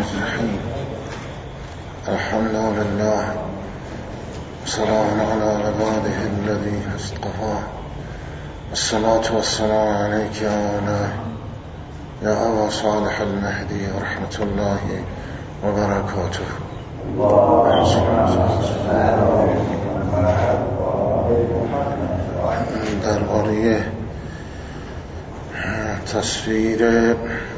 الرحيم. الحمد لله وسلام على عباده الذين اصطفى. الصلاة والسلام عليك يا أبا صالح المهدي ورحمة الله وبركاته. درباره تصویر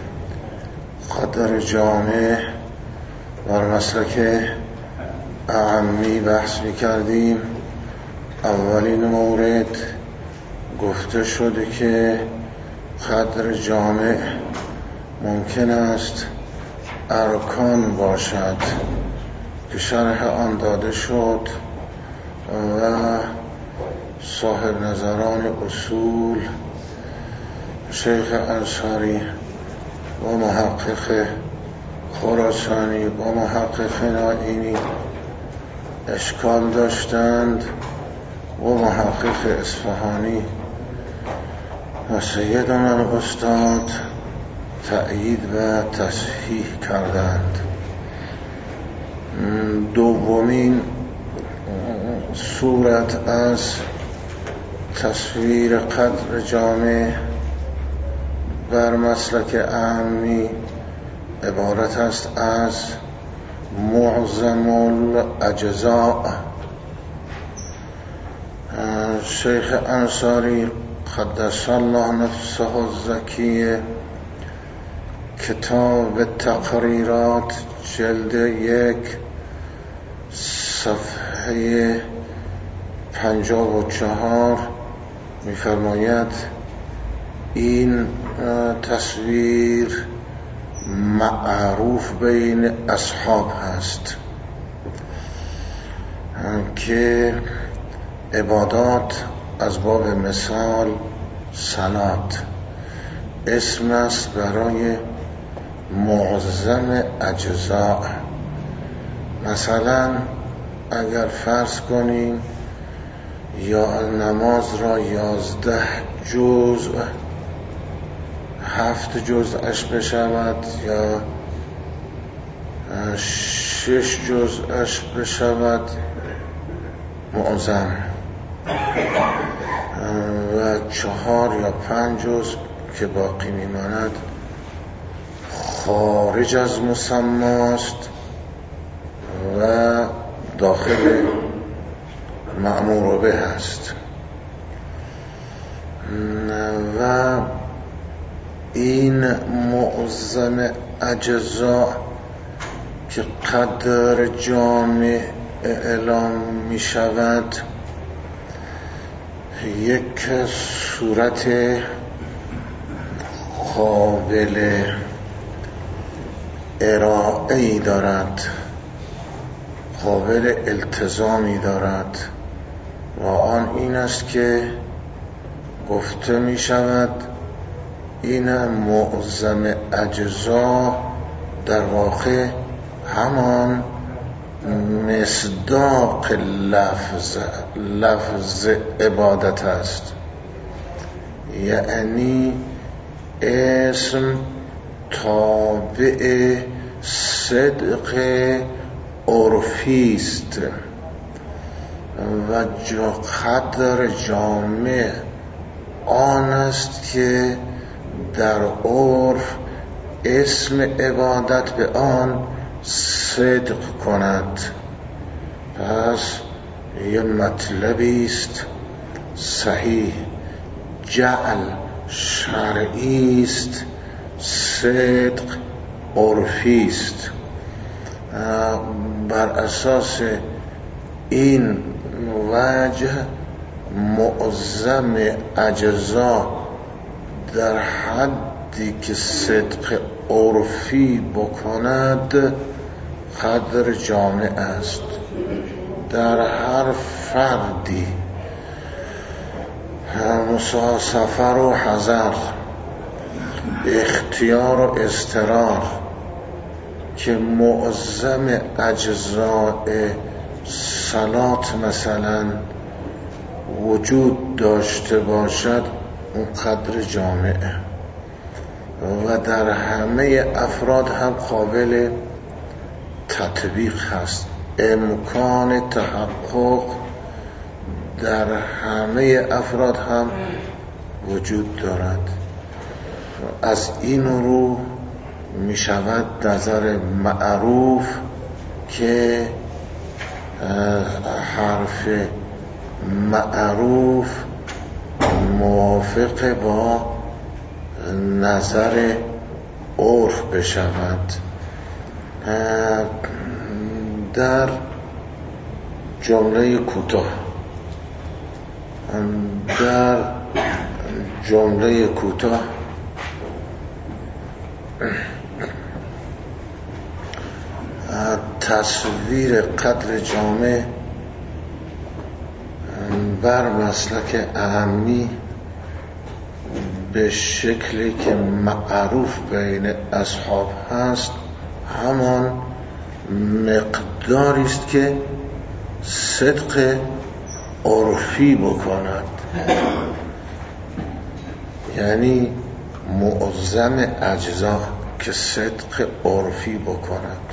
قدر جامع بر مسلک اعمی بحث می‌کردیم. اولین مورد گفته شده که قدر جامع ممکن است ارکان باشد که شرح آن داده شد و صاحب نظران اصول شیخ انصاری و محقق خراسانی و محقق نائینی اشکال داشتند و محقق اصفهانی و سیدنا الاستاد تأیید و تصحیح کردند. دومین صورت از تصویر قدر جامع بر مسلک اعمی عبارت است از معظم الاجزاء. شیخ انصاری قدس الله نفسه الزکیه کتاب تقریرات جلد 1 صفحه 54 می‌فرماید این تصویر معروف بین اصحاب هست که عبادات از باب مثال صلات اسم است برای معظم اجزاء. مثلا اگر فرض کنیم یا نماز را 11 جزء 7 جزءش بشود یا 6 جزءش بشود معظم و 4 یا 5 جزء که باقی میماند خارج از مسماست و داخل مأمور به هست. و این معظم اجزاء که قدر جامع اعلام می شود یک صورت قابل ارائه‌ای دارد، قابل التزامی دارد و آن این است که گفته می شود این معظم اجزا در واقع همان مصداق لفظ عبادت است، یعنی اسم تابع صدق عرفی است و قدر جامع آن است که در عرف اسم عبادت به آن صدق کند. پس یه مطلبی است صحیح، جعل شرعی است، صدق عرفی است. بر اساس این وجه معظم اجزا در حدی که صدق عرفی بکند قدر جامع است. در هر فردی مسافر و حضر، اختیار و اضطرار که معظم اجزاء صلات مثلا وجود داشته باشد اون قدر جامعه و در همه افراد هم قابل تطبیق هست، امکان تحقق در همه افراد هم وجود دارد. از این رو می شود نظر معروف که حرف معروف موافق با نظر عرف بشود. در جمله کوتاه تصویر قدر جامع بر مسلک اهمی به شکلی که معروف بین اصحاب هست همان مقداری است که صدق عرفی بکند، یعنی معظم اجزا که صدق عرفی بکند.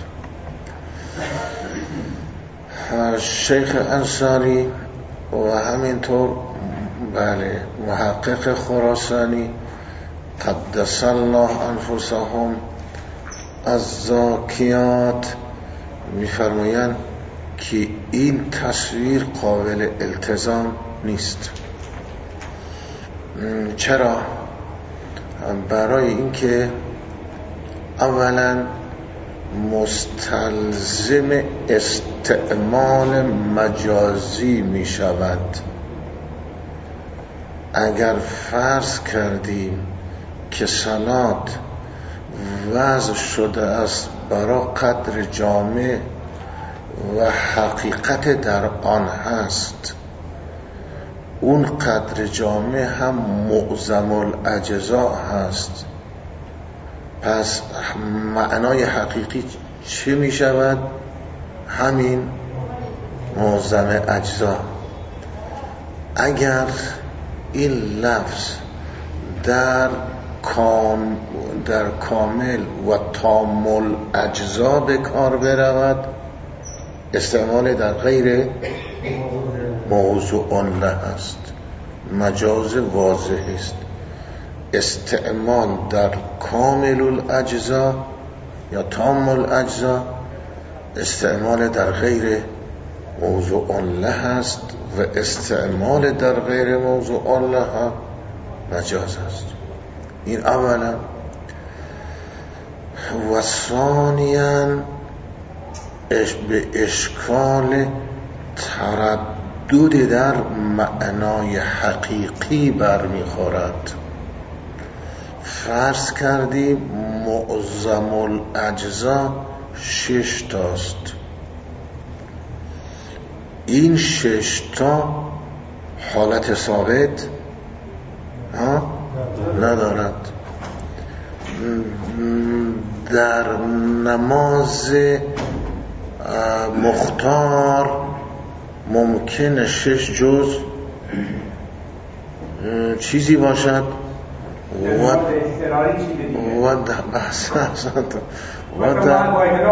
شیخ انصاری و همینطور محقق خراسانی قدس الله انفسهم از زاکیات می‌فرمایند که این تصویر قابل التزام نیست. چرا؟ برای اینکه اولا مستلزم استعمال مجازی می شود. اگر فرض کردیم که صلات وضع شده است برای قدر جامع و حقیقت در آن هست، اون قدر جامع هم معظم الاجزا هست، پس معنای حقیقی چه می شود؟ همین معظم اجزا. اگر این لفظ در کامل و تام الاجزا به کار برود، استعمال در غیر موضوع له است، مجاز واضح است. استعمال در کامل الاجزا یا تام الاجزا استعمال در غیر موضوع له است و استعمال در غیر موضوع له مجاز است. این اولا. و ثانیاً به اشکال تردد در معنای حقیقی برمیخورد. فرض کردیم معظم الاجزا 6 تاست، این 6 تا حالت ثابت ندارد. در نماز مختار ممکنه 6 جز چیزی باشد و بحث و در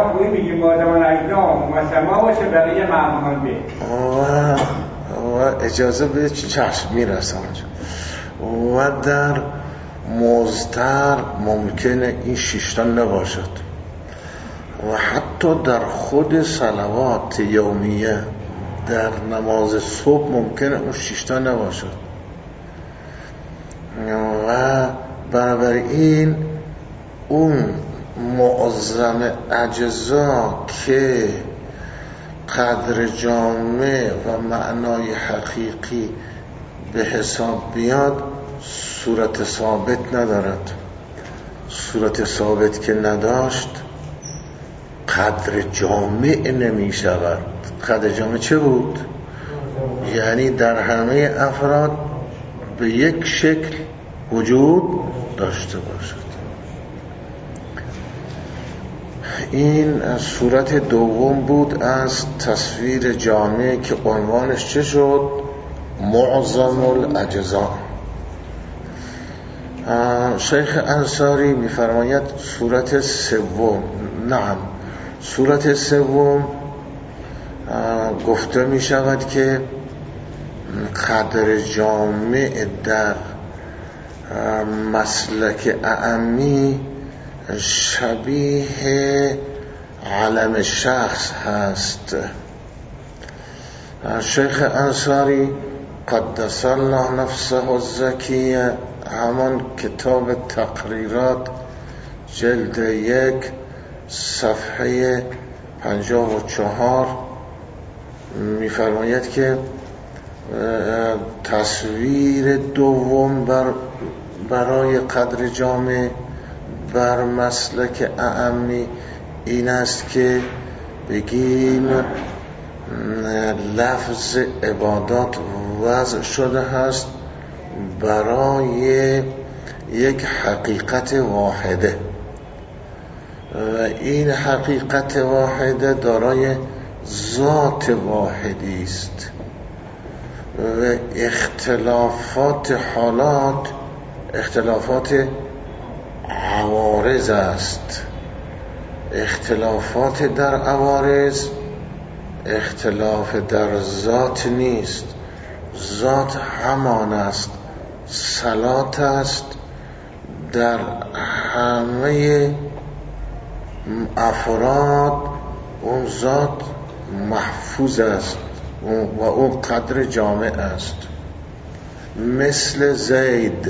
و اجازه به چشم میرسم و در مضطر ممکنه این 6 تا نباشد و حتی در خود صلوات یومیه در نماز صبح ممکنه اون 6 تا نباشد و بنابراین اون معظم اجزا که قدر جامع و معنای حقیقی به حساب بیاد صورت ثابت ندارد. صورت ثابت که نداشت قدر جامع نمی شود. قدر جامع چه بود؟ یعنی در همه افراد به یک شکل وجود داشته باشد. این صورت دوم بود از تصویر جامع که عنوانش چه شد؟ معظم الاجزا. شیخ انصاری می‌فرماید صورت سوم، نعم، صورت سوم گفته می شود که قدر جامع در مسلک اعمی شبیه علم شخص هست. شیخ انصاری قدس الله نفسه الزکیه همان کتاب تقریرات جلد 1 صفحه 54 می‌فرماید که تصویر دوم برای قدر جامع بر مسلک اعمی این است که بگیم لفظ عبادات وضع شده است برای یک حقیقت واحده و این حقیقت واحده دارای ذات واحدی است و اختلافات حالات اختلافات عوارض است. اختلافات در عوارض اختلاف در ذات نیست. ذات همان است، صلات است، در همه افراد اون ذات محفوظ است و اون قدر جامع است. مثل زید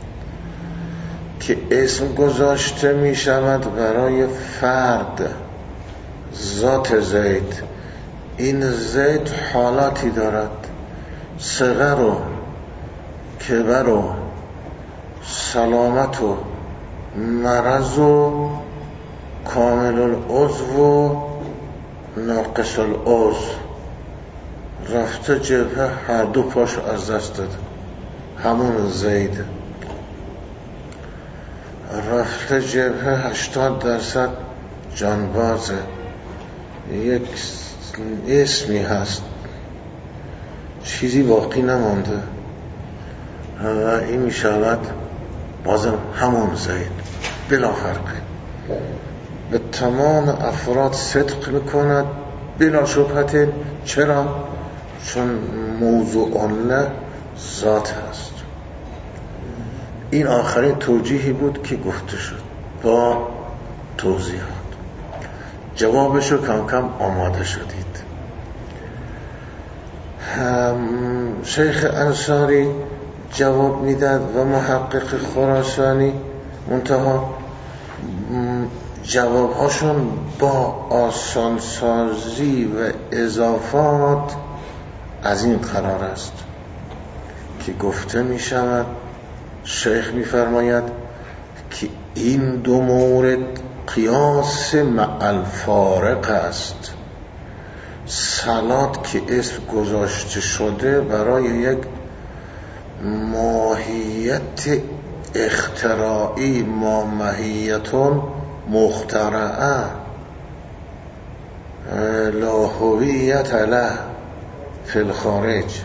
که اسم گذاشته می شود برای فرد، ذات زید. این زید حالاتی دارد، صغر و کبر و سلامت و مرض و کامل العضو و ناقص العضو. رفته جبهه هر دو پاش از دست داده، همون زید. رفته جبهه 80% جانبازه. یک اسمی هست، چیزی باقی نمانده و این می شود بازم همون زید بلا فرقه. به تمام افراد صدق میکند بلا شبهت. چرا؟ چون موضوع الله ذات هست. این آخرین توجیهی بود که گفته شد با توضیحات. جوابشو کم کم آماده شدید. شیخ انصاری جواب میداد و محقق خراسانی، منتها جوابهاشون با آسانسازی و اضافات از این قرار است که گفته می شود. شیخ می فرماید که این دو مورد قیاس مع الفارق است. صلات که اسم گذاشته شده برای یک ماهیت اختراعی، ما ماهیتون مخترعه لا هویت له فی الخارج.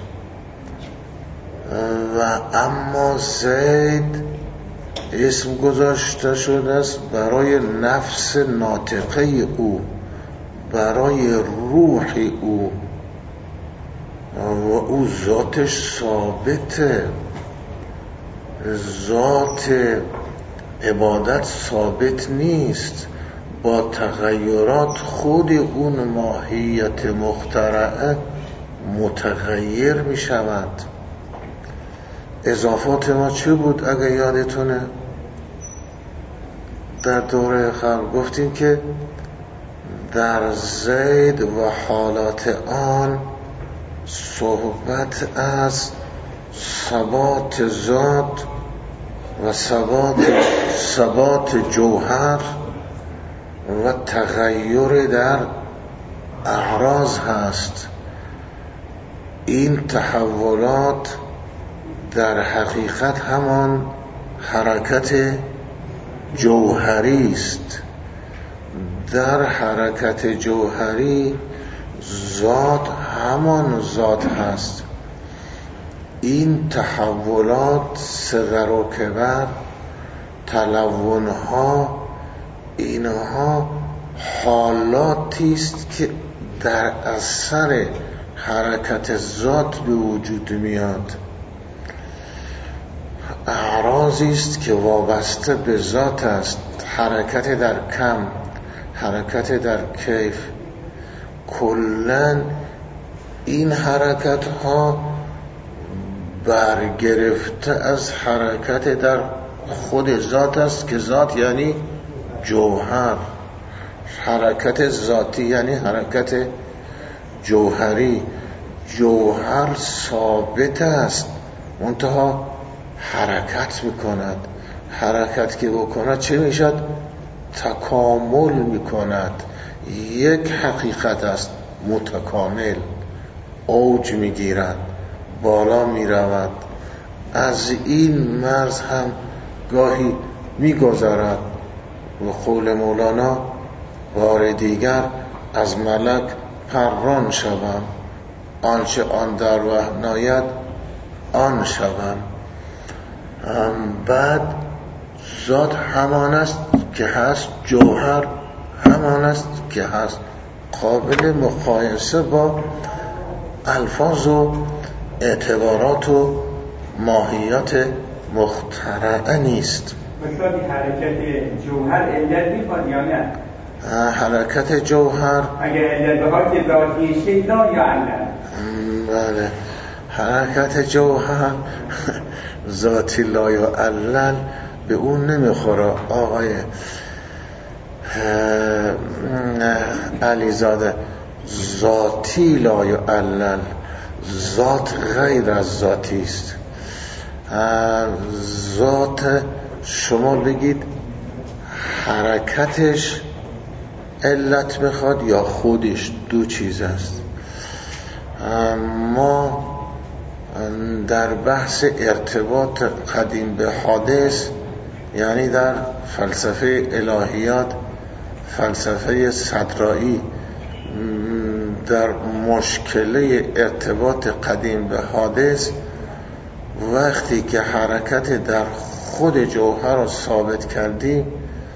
و اما زید اسم گذاشته شده است برای نفس ناطقه او، برای روح او و او ذاتش ثابته. ذات عبادت ثابت نیست، با تغییرات خود اون ماهیت مخترعه متغیر می شود. اضافات ما چه بود اگه یادتونه؟ در دوره قبل گفتیم که در زید و حالات آن صحبت از ثبات ذات و ثبات جوهر و تغییر در اعراض هست. این تحولات در حقیقت همان حرکت جوهری است. در حرکت جوهری ذات همان ذات هست. این تحولات، صغر و کبر، تلونها، اینها حالاتی است که در اثر حرکت ذات به وجود میاد، اعراضی است که وابسته به ذات است، حرکت در کم، حرکت در کیف. کلن این حرکت ها برگرفته از حرکت در خود ذات است که ذات یعنی جوهر. حرکت ذاتی یعنی حرکت جوهری. جوهر ثابت است منتها حرکت میکند. حرکت که بکند چه میشد؟ تکامل میکند. یک حقیقت است متکامل، اوج میگیرد، بالا میرود. از این مرز هم گاهی میگذرد. و قول مولانا بار دیگر از ملک پران شوم، آنچه آن در وهم ناید آن شوم. بعد ذات همان است که هست، جوهر همان است که هست، قابل مقایسه با الفاظ و اعتبارات و ماهیت مخترعه نیست. مثلا حرکت جوهر علت میخواد یا نه؟ حرکت جوهر اگر علت بخواد که ذاتی شکلا یا علت؟ بله، حرکت جوهر ذاتی لا یا علل به اون نمیخوره. آقای علیزاده، ذاتی لا یا علل، ذات غیر از ذاتی است. ذات شما بگید حرکتش علت میخواد یا خودش، دو چیز است. ما در بحث ارتباط قدیم به حادث، یعنی در فلسفه الهیات، فلسفه صدرایی، در مشکله ارتباط قدیم به حادث، وقتی که حرکت در خود جوهر رو ثابت کردیم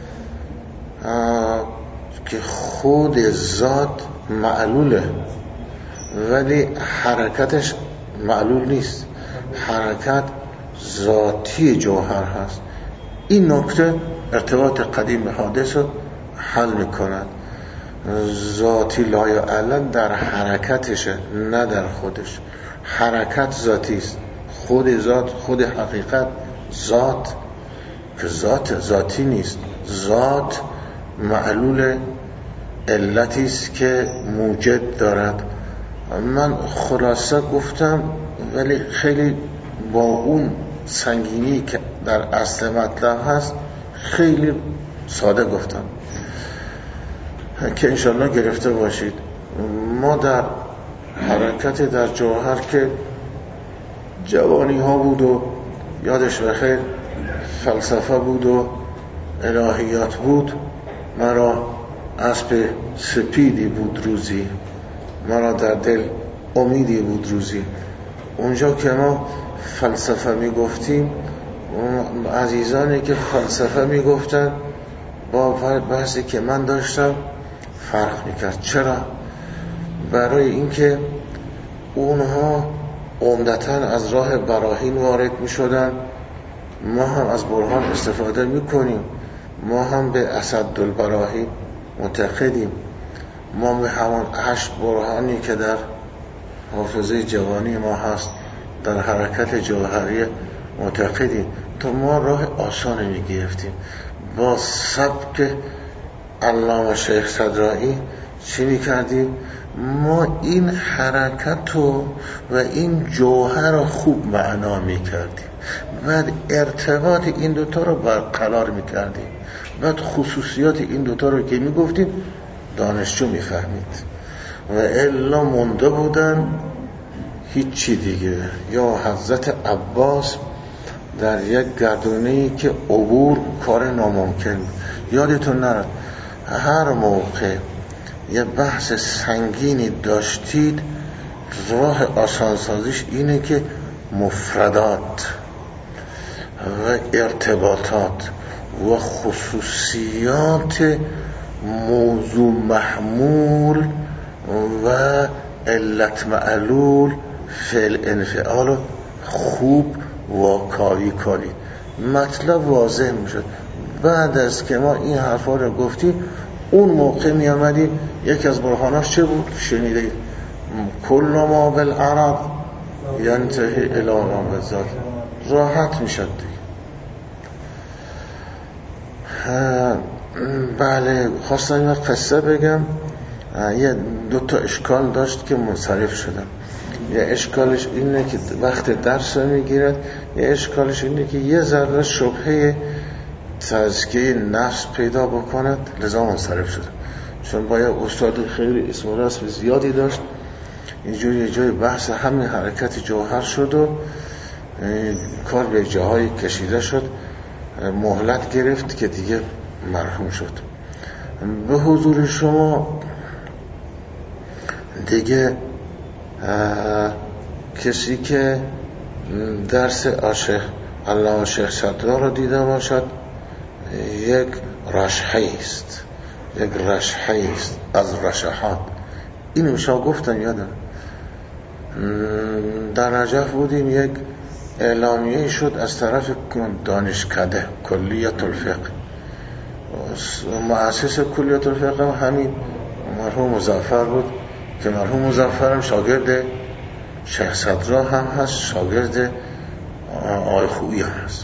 که خود ذات معلوله ولی حرکتش معلول نیست، حرکت ذاتی جوهر هست. این نکته ارتباط قدیم به حادث رو حل میکند. ذاتی لا یعلم در حرکتشه نه در خودش. حرکت ذاتی است، خود ذات، خود حقیقت ذات، که ذات ذاتی نیست. ذات معلول علتی است که موجد دارد. من خلاصه گفتم ولی خیلی با اون سنگینی که در اصل مطلب هست خیلی ساده گفتم که انشالله گرفته باشید. ما در حرکت در جوهر که جوانی ها بود و یادش بخیر فلسفه بود و الهیات بود، مرا اسب سپیدی بود روزی، مرا در دل امیدی بود روزی. اونجا که ما فلسفه میگفتیم، عزیزانی که فلسفه میگفتن با بحثی که من داشتم فرق میکرد. چرا؟ برای اینکه اونها عمدتاً از راه براهین وارد میشدن، ما هم از برهان استفاده میکنیم، ما هم به اسدالبراهین معتقدیم، ما به همان 8 برهانی که در حافظه جوانی ما هست در حرکت جوهری معتقدیم. تو ما راه آسان میگرفتیم با سبک علامه شیخ صدرایی. چی میکردیم؟ ما این حرکت و این جوهر رو خوب معنا میکردیم، بعد ارتباط این دوتا رو برقرار میکردیم، بعد خصوصیات این دوتا رو که میگفتیم دانشجو میفهمید و الا مونده بودن هیچی دیگه. یا حضرت عباس در یک گردونه‌ای که عبور کار ناممکن، یادتون نره هر موقع یه بحث سنگینی داشتید راه آسانسازیش اینه که مفردات و ارتباطات و خصوصیات موضوع محمول و علت معلول فعل انفعال خوب واکاوی کنید. مطلب واضح میشد. بعد از که ما این حرفا رو گفتیم اون موقع می آمدیم یکی از برهاناش چه بود؟ شنیدید کل ما بالعرض ینتهی الی ما بالذات. راحت میشد دیگه. بله خواستم این قصه بگم. یه 2 اشکال داشت که منصرف شدم. یه اشکالش اینه که وقت درس رو میگیرد، یه اشکالش اینه که یه ذره شبهه تزکیه نفس پیدا بکند، لذا منصرف شدم. چون با یه استاد خیلی اسم و رسم زیادی داشت، اینجوری یه جای بحث همین حرکت جوهر شد و کار به جاهای کشیده شد، مهلت گرفت که دیگه مرحوم شد. به حضور شما دیگه کسی که درس علامه شیخ صدرا رو دیده باشد یک رشحه است، یک رشحه است از رشحات. اینو شما گفتم یادم، در نجف بودیم، یک اعلامیه شد از طرف دانشکده کلیت الفقه. مؤسس کلیت الفقه همین مرحوم مظفر بود که مرحوم مظفر هم شاگرد شیخ صدرا هم هست، شاگرد آقای خویی هم هست.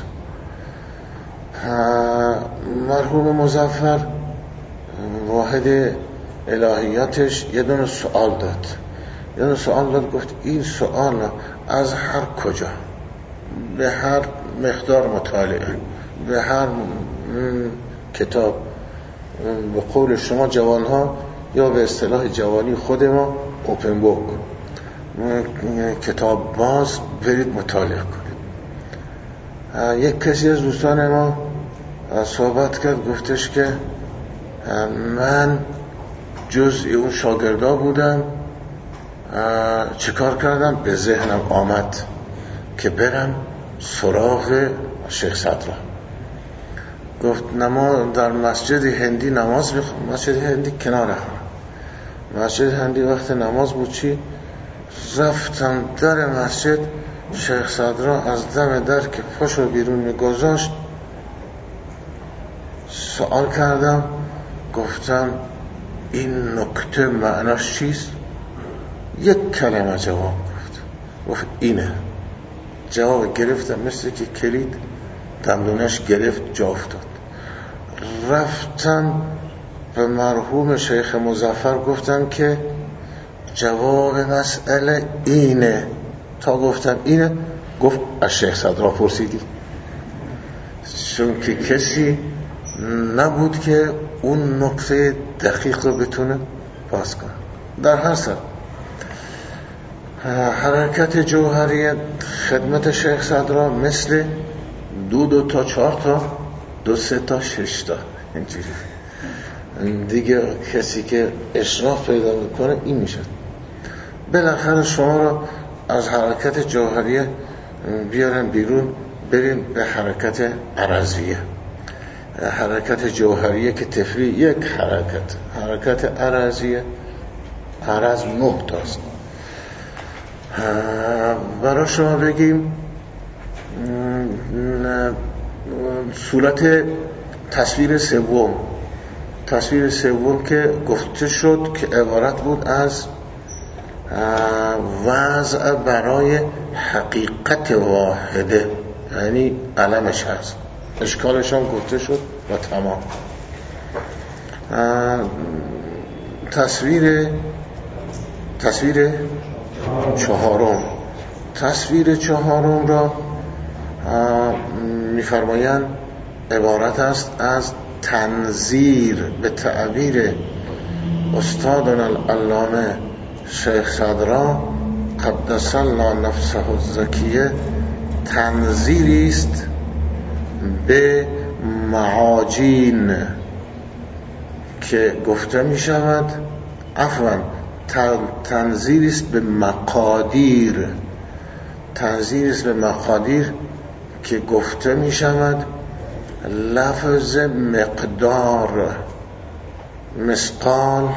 مرحوم مظفر واحد الهیاتش یه دونه سوال داد، گفت این سوال از هر کجا، به هر مقدار مطالعه، به هر کتاب، به قول شما جوانها یا به اصطلاح جوانی خود ما اوپن بوک، کتاب باز برید مطالعه کنید. یک کسی از دوستان ما صحبت کرد، گفتش که من جزء اون شاگردا بودم، چیکار کردم؟ به ذهنم آمد که برم سراغ شیخ صدرا. گفت در مسجد هندی نماز بخونم. مسجد هندی کنار هم، مسجد هندی وقت نماز بود، چی رفتم در مسجد، شیخ صدرا از دم در که پاشو بیرون میگذاشت، سوال کردم، گفتم این نکته معناش چیست؟ یک کلمه جواب گفت اینه. جواب گرفتم مثل که کلید دندونش گرفت جا افتاد. رفتم به مرحوم شیخ مظفر گفتم که جواب مسئله اینه. تا گفتم اینه، گفت از شیخ صدرا پرسیدی؟ چون که کسی نبود که اون نکته دقیق رو بتونه پاس کنه. در هر صورت حرکت جوهری خدمت شیخ صدرا مثل 2 تا 4 تا 2 3 تا 6 تا اینجوری دیگه. کسی که اشراف پیدا میکنه این میشه. بالاخره شما رو از حرکت جوهریه بیارن بیرون، بریم به حرکت عرضیه. حرکت جوهریه که تفریع یک حرکت عرضیه، عرض 9 تاست. برای شما بگیم صورت تصویر سوم که گفته شد که عبارت بود از وضع برای حقیقت واحده، یعنی علمش هست، اشکالش هم گفته شد و تمام. تصویر چهارم را می‌فرمایند عبارت است از تنظیر، به تعبیر استادنا العلامه شیخ صدرا قدس الله نفسه الزکیه، تنظیری است به معاجین که گفته می شود، تنظیری است به مقادیر، که گفته می شود لفظ مقدار مثقال،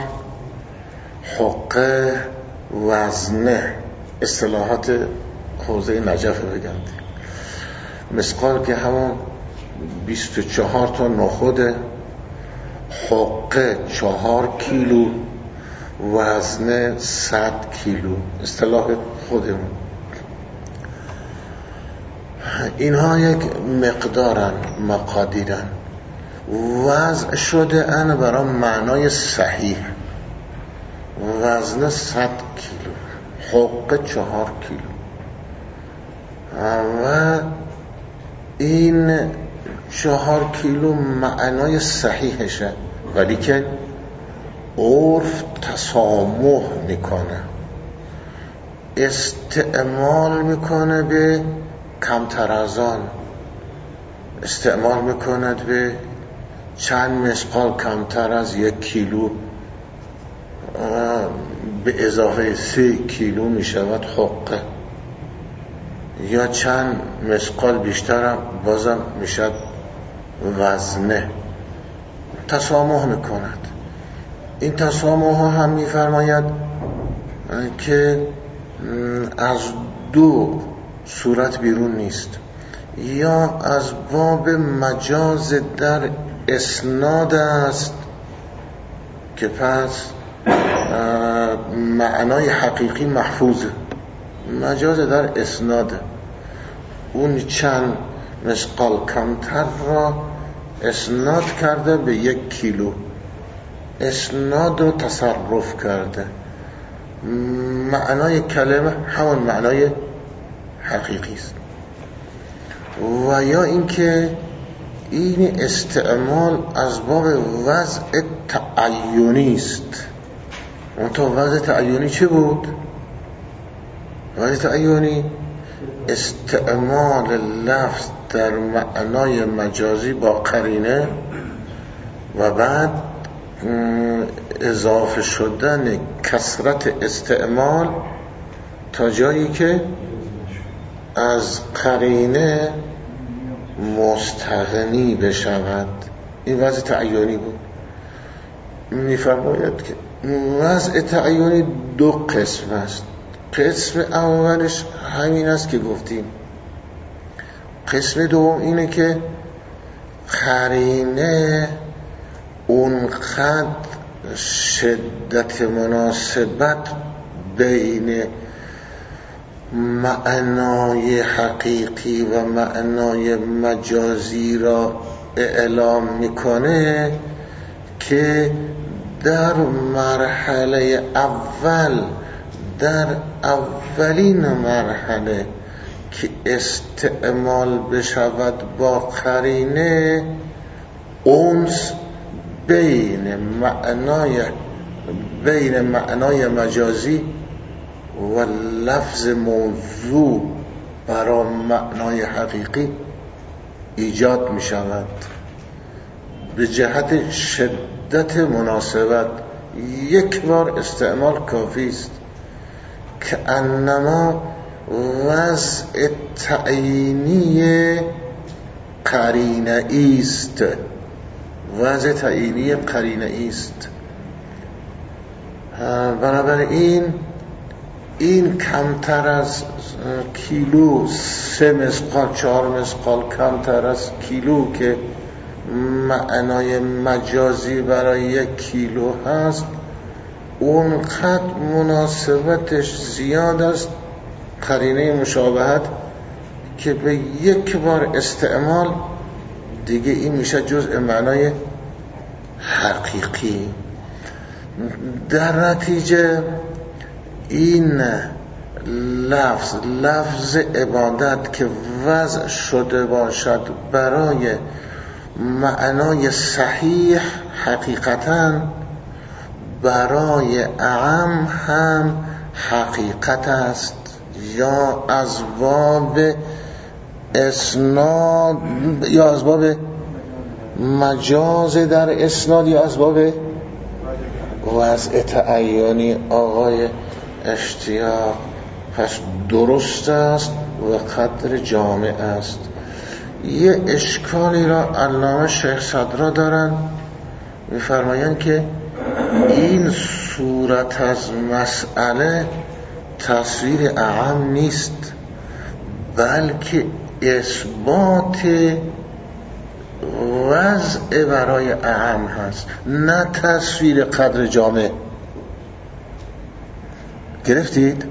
حقه، وزنه، اصطلاحات حوزه نجف بگم. مثقال که همون 24 تا نخوده، حقه 4 کیلو، وزنه 100 کیلو، اصطلاح خودمون. اینها یک مقدارن، مقادیرن، وضع شده ان برای معنای صحیح. وزن 100 کیلو، حقه 4 کیلو، و این 4 کیلو معنای صحیحشه، ولی که عرف تسامح میکنه، استعمال میکنه به کمتر از آن، استعمال میکنه به چند مثقال کمتر از 1 کیلو، به اضافه 3 کیلو میشود حقه، یا چند مثقال بیشتر بازم میشد وزنه. تسامح میکند. این تسامح ها هم میفرماید که از دو صورت بیرون نیست، یا از باب مجاز در اسناد است که پس معنای حقیقی محفوظه، مجاز در اسناد، اون چند مثقال کمتر را اسناد کرده به 1 کیلو، اسناد رو تصرف کرده، معنای کلمه همون معنای حقیقی است. و یا اینکه این استعمال از باب وضع تعیونی است. اون تو وضع تعیونی چه بود؟ وضع تعیونی استعمال لفظ در معنای مجازی با قرینه و بعد اضافه شدن کثرت استعمال تا جایی که از قرینه مستغنی بشود. این وضع تعیونی بود. میفرماید که وضع تعیونی 2 قسم است. قسم اولش همین است که گفتیم. قسم دوم اینه که قرینه اونقدر شدت مناسبت بین معنای حقیقی و معنای مجازی را اعلام میکنه که در مرحله اول، در اولین مرحله که استعمال بشود با قرینه، انس بین معنای مجازی و لفظ موضوع برای معنای حقیقی ایجاد می شود. به جهت شدت مناسبت 1 بار استعمال کافی است که انما وضع تعیینی قرینه است. وضع تعیینی قرینه است. بنابراین این کمتر از کیلو، 3 مثقال 4 مثقال کمتر از کیلو که معنای مجازی برای 1 کیلو هست، اونقدر مناسبتش زیاد است، قرینه مشابهت، که به 1 بار استعمال دیگه این میشه جزء معنای حقیقی. در نتیجه این لفظ عبادت که وضع شده باشد برای معنای صحیح، حقیقتا برای اعم هم حقیقت است، یا از باب اسناد، یا از باب مجاز در اسناد، یا از باب وضع تعیینی. آقای اشتیاق پس درست است و قدر جامع است. یه اشکالی را علامه شیخ صدرا دارن، میفرمایند که این صورت از مسئله تصویر اعم نیست، بلکه اثبات وضع برای اعم هست، نه تصویر قدر جامع. گرفتید؟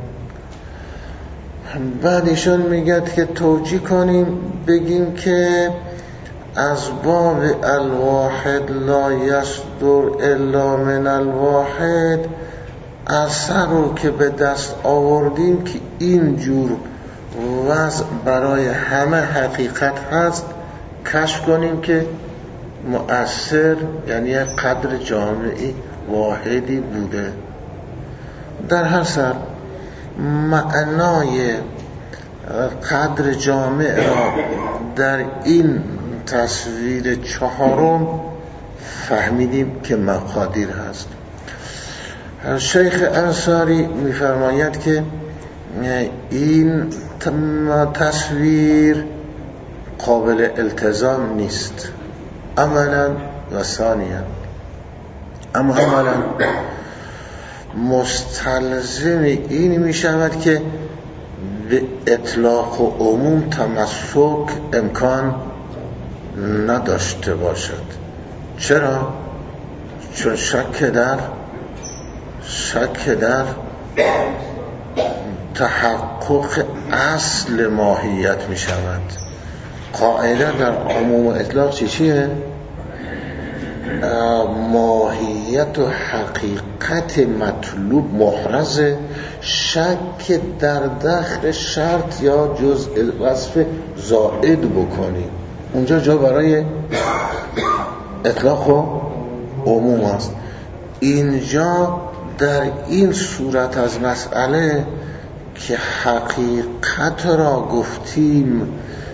بعد ایشون میگه که توجیه کنیم، بگیم که از باب الواحد لا یصدر الا من الواحد، اثر رو که به دست آوردیم که اینجور وضع برای همه حقیقت هست، کشف کنیم که مؤثر یعنی قدر جامعی واحدی بوده. در هر سر معنای قدر جامع را در این تصویر چهارم فهمیدیم که مقادیر هست. شیخ انصاری میفرماید که این تصویر قابل التزام نیست عملا و ثانیا، اما عملا مستلزم این می شود که به اطلاق و عموم تمسک امکان نداشته باشد. چرا؟ چون شک در تحقق اصل ماهیت می شود. قاعده در عموم و اطلاق چیه؟ ماهیت و حقیقت مطلوب محرزه، شک در داخل شرط یا جزء وصف زائد بکنی، اونجا جا برای اطلاق و عموم است. اینجا در این صورت از مسئله که حقیقت را گفتیم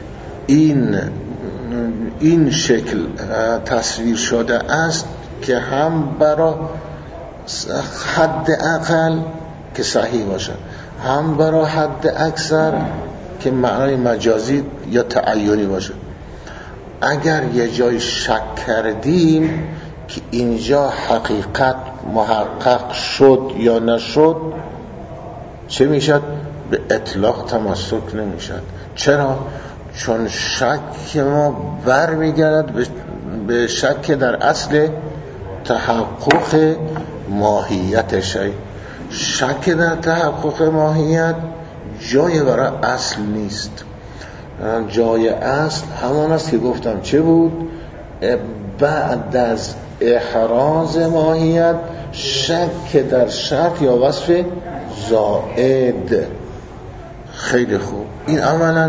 این شکل تصویر شده است که هم برای حد اقل که صحیح باشد، هم برای حد اکثر که معنای مجازی یا تعیینی باشه. اگر یه جای شک کردیم که اینجا حقیقت محقق شد یا نشد، چه میشد؟ به اطلاق تمسک نمیشد. چرا؟ چون شک ما برمیگردد به شک در اصل تحقق ماهیت شی. شک در تحقق ماهیت جای برای اصل نیست. جای اصل همان است که گفتم چه بود؟ بعد از احراز ماهیت شک در شرط یا وصف زائد. خیلی خوب. این عملا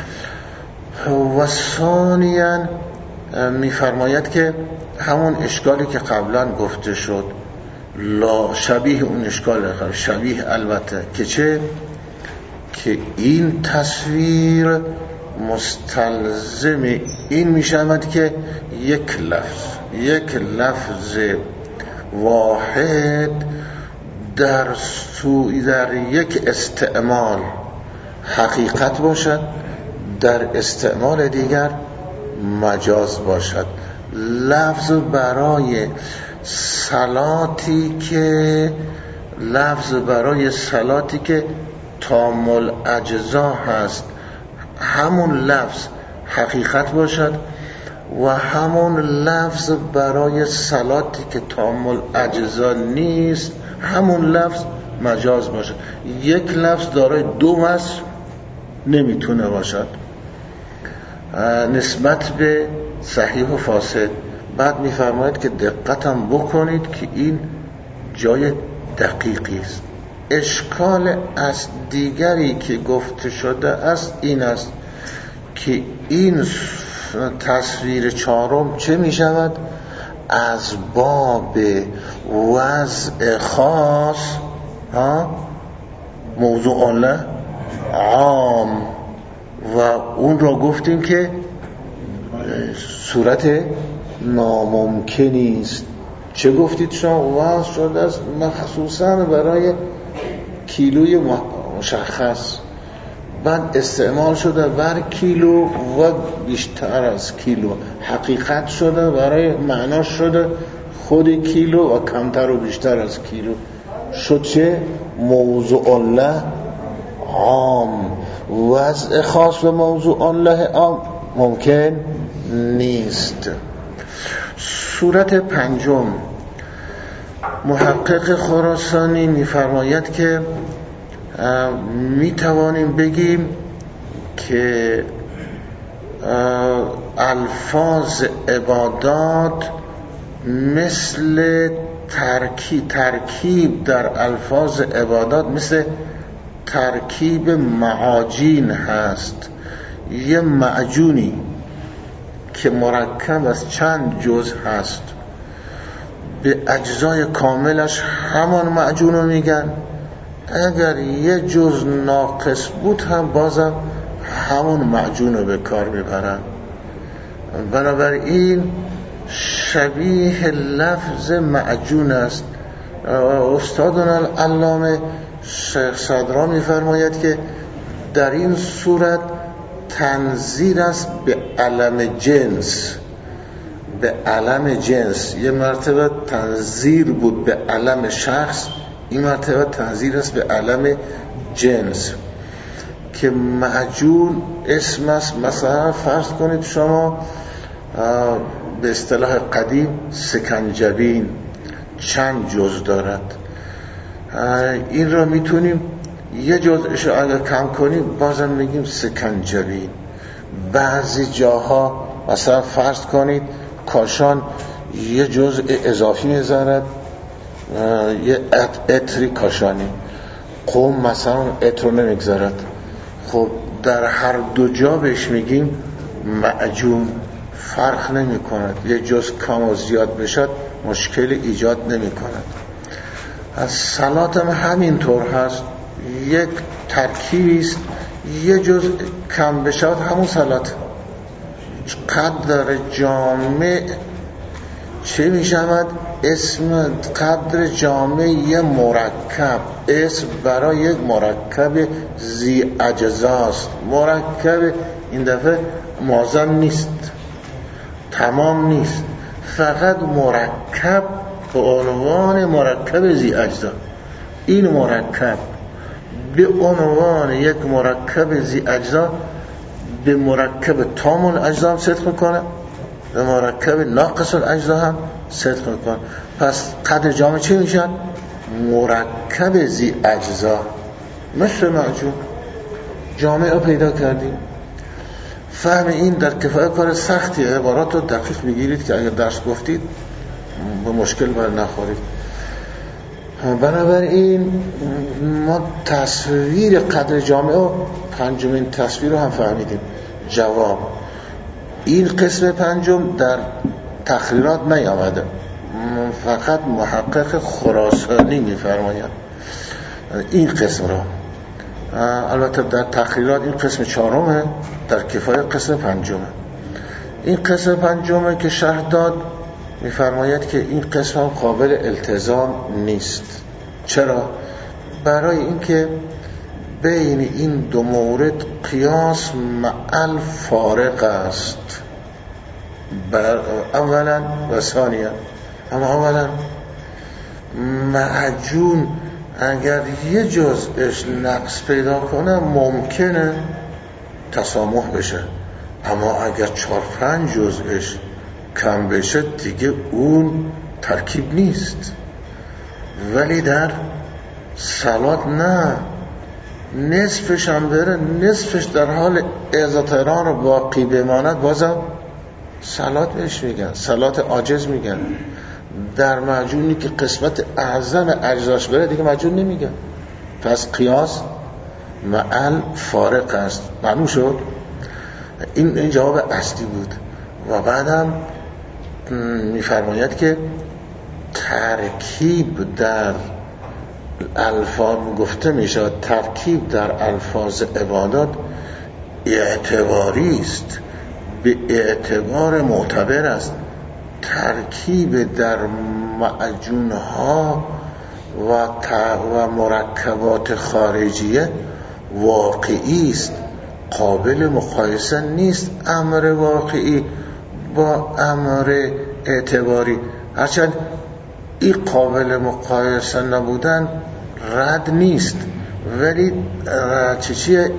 و ثانیاً میفرماید که همون اشکالی که قبلا گفته شد، لا شبیه اون اشکال شبیه البته که چه؟ که این تصویر مستلزم این میشود که یک لفظ واحد در یک استعمال حقیقت باشد، در استعمال دیگر مجاز باشد. لفظ برای صلاتی که تام الاجزا هست، همون لفظ حقیقت باشد و همون لفظ برای صلاتی که تام الاجزا نیست، همون لفظ مجاز باشد. یک لفظ دارای دو وصف نمیتونه باشد نسبت به صحیح و فاسد. بعد میفرماید که دقتم بکنید که این جای دقیقی است. اشکال از دیگری که گفته شده است این است که این تصویر چهارم چه می شود؟ از باب وضع خاص موضوع الله عام، و اون را گفتیم که صورت ناممکنی است. چه گفتید شما؟ وضع شده است مخصوصا برای کیلوی مشخص، بعد استعمال شده بر کیلو و بیشتر از کیلو، حقیقت شده برای معناش شده خود کیلو و کمتر و بیشتر از کیلو شد چه؟ موضوع الله عام. وضع خاص به موضوع الله عام ممکن نیست. صورت پنجم، محقق خراسانی می‌فرماید که می‌توانیم بگیم که الفاظ عبادات مثل ترکیب در الفاظ عبادات مثل ترکیب معاجین هست. یه معجونی که مرکب از چند جزء هست، به اجزای کاملش همان معجون رو میگن، اگر یه جزء ناقص بود هم بازم همون معجون رو به کار میبرن. بنابراین شبیه لفظ معجون است. استادنا العلامه شیخ صدرا میفرماید که در این صورت تنظیر است به علم جنس. به علم جنس یه مرتبه تنظیر بود به علم شخص، این مرتبه تنظیر است به علم جنس که معجون اسم است. مثلا فرض کنید شما به اصطلاح قدیم سکنجبین چند جزء دارد، این را میتونیم یه جزءش اگر کم کنیم بازم میگیم سکنجبین. بعضی جاها مثلا فرض کنید کاشان یه جزء اضافی میذارد، یه عطری کاشانی، قم مثلا عطر رو نمیگذارد. خب در هر دو جا بهش میگیم معجون، فرق نمی کند. یه جزء کم و زیاد بشد مشکل ایجاد نمی کند. از صلات هم همینطور هست، یک ترکیبی است، یه جزء کم بشد همون صلات. قدر جامع چه می شود؟ اسم قدر جامع یه مرکب، اسم برای یک مرکب ذی اجزاست. مرکب این دفعه معظم نیست، تمام نیست، فقط مرکب به عنوان مرکب ذی اجزا. این مرکب به عنوان یک مرکب ذی اجزا به مرکب تام الاجزا هم صدق میکنه، به مرکب ناقص الاجزا هم صدق میکنه. پس قدر جامع چی میشن؟ مرکب ذی اجزا. مثل معجون جامع رو پیدا کردیم. فهم این در کفایه کار سختی، عبارات رو دقیق میگیرید که اگر درس گفتید به مشکل بر نخورید. بنابراین ما تصویر قدر جامع و پنجمین تصویر رو هم فهمیدیم. جواب، این قسم پنجم در تقریرات نیامده، فقط محقق خراسانی میفرماید این قسم را. البته در تقریرات این قسم چهارمه، در کفایه قسم پنجمه. این قسم پنجمه که شرح داد میفرماید که این قسم هم قابل التزام نیست. چرا؟ برای اینکه بین این دو مورد قیاس معل فارق است، اولا و ثانیا. اما اولا معجون اگر یه جزءش نقص پیدا کنه ممکنه تسامح بشه، اما اگر 4-5 جزءش کم بشه دیگه اون ترکیب نیست. ولی در صلات نه، نصفش هم بره، نصفش در حال اعزاتران رو باقی بماند بازم صلات بهش میگن، صلات عاجز میگن. در معجونی که قسمت اعظم اجزاش بره دیگه معجون نمیگن. پس قیاس معل فارق است. معلوم شد؟ این جواب اصلی بود. و بعدم میفرماید که ترکیب در الفاظ گفته میشه، ترکیب در الفاظ عبادات اعتباری است، به اعتبار معتبر است. ترکیب در معجونها و مرکبات خارجیه واقعی است، قابل مقایسه نیست امر واقعی با امر اعتباری. هرچند این قابل مقایسه نبودن رد نیست، ولی چیه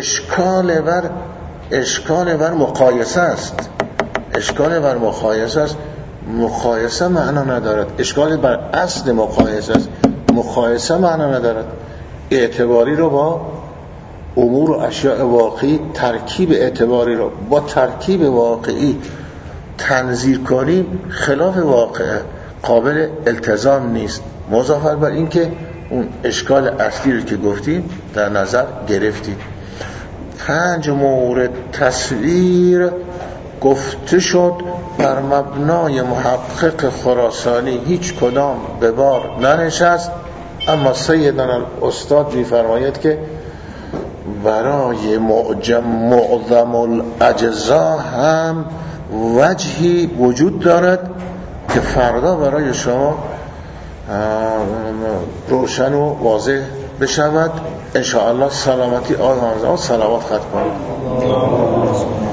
اشکال بر مقایسه است. اشکال بر مقایسه است. مقایسه معنا ندارد. اشکال بر اصل مقایسه است. مقایسه معنا ندارد. اعتباری رو با امور و اشیاء واقعی، ترکیب اعتباری رو با ترکیب واقعی تنظیر کنیم خلاف واقعه، قابل التزام نیست. مضافر بر این که اون اشکال اصلی رو که گفتیم در نظر گرفتیم. 5 مورد تصویر گفته شد بر مبنای محقق خراسانی هیچ کدام به بار ننشست، اما سیدنا الاستاد می‌فرماید که برای معظم الاجزا هم وجهی وجود دارد که فردا برای شما روشن و واضح بشود. انشاءالله سلامتی آقای حافظ صلوات ختم کنید.